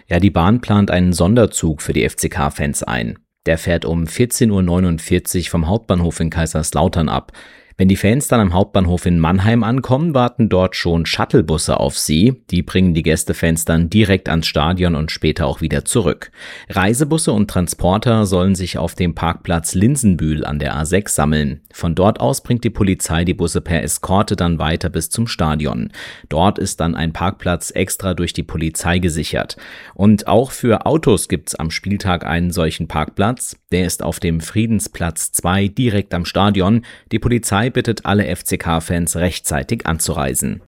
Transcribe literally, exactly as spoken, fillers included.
Ja, die Bahn plant einen Sonderzug für die F C K-Fans ein. Der fährt um vierzehn Uhr neunundvierzig vom Hauptbahnhof in Kaiserslautern ab. Wenn die Fans dann am Hauptbahnhof in Mannheim ankommen, warten dort schon Shuttlebusse auf sie. Die bringen die Gästefans dann direkt ans Stadion und später auch wieder zurück. Reisebusse und Transporter sollen sich auf dem Parkplatz Linsenbühl an der A sechs sammeln. Von dort aus bringt die Polizei die Busse per Eskorte dann weiter bis zum Stadion. Dort ist dann ein Parkplatz extra durch die Polizei gesichert. Und auch für Autos gibt's am Spieltag einen solchen Parkplatz. Der ist auf dem Friedensplatz zwei direkt am Stadion. Die Polizei bittet alle F C K-Fans rechtzeitig anzureisen.